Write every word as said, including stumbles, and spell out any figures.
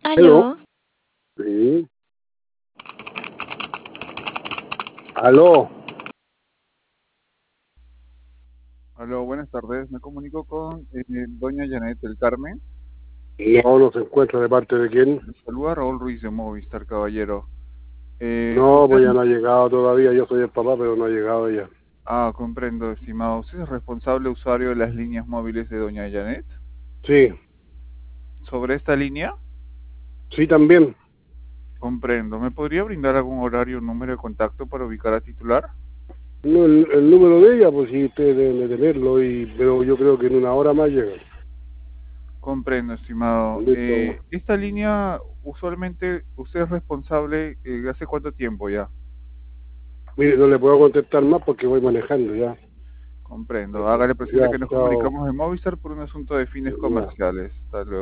Aló, Aló, sí, aló, Aló, buenas tardes. Me comunico con eh, doña Janet del Carmen. no, no se encuentra de parte de quién. Le saluda Raúl Ruiz de Movistar, caballero. Eh, No, usted, pues ya no ha llegado todavía, yo soy el papá, pero no ha llegado ya. ah, comprendo, estimado. ¿Usted es responsable usuario de las líneas móviles de doña Janet? Sí, Sobre esta línea, sí también. comprendo. ¿Me podría brindar algún horario o número de contacto para ubicar a titular? No, el, el número de ella, pues sí, ustedes deben de tenerlo, y, pero yo creo que en una hora más llega. Comprendo, estimado. Listo. Eh, esta línea, usualmente, ¿usted es responsable eh, hace cuánto tiempo ya? Mire, no le puedo contestar más porque voy manejando ya. Comprendo. Hágale presente Ya, que nos chao. comunicamos en Movistar por un asunto de fines Ya. comerciales. Hasta luego.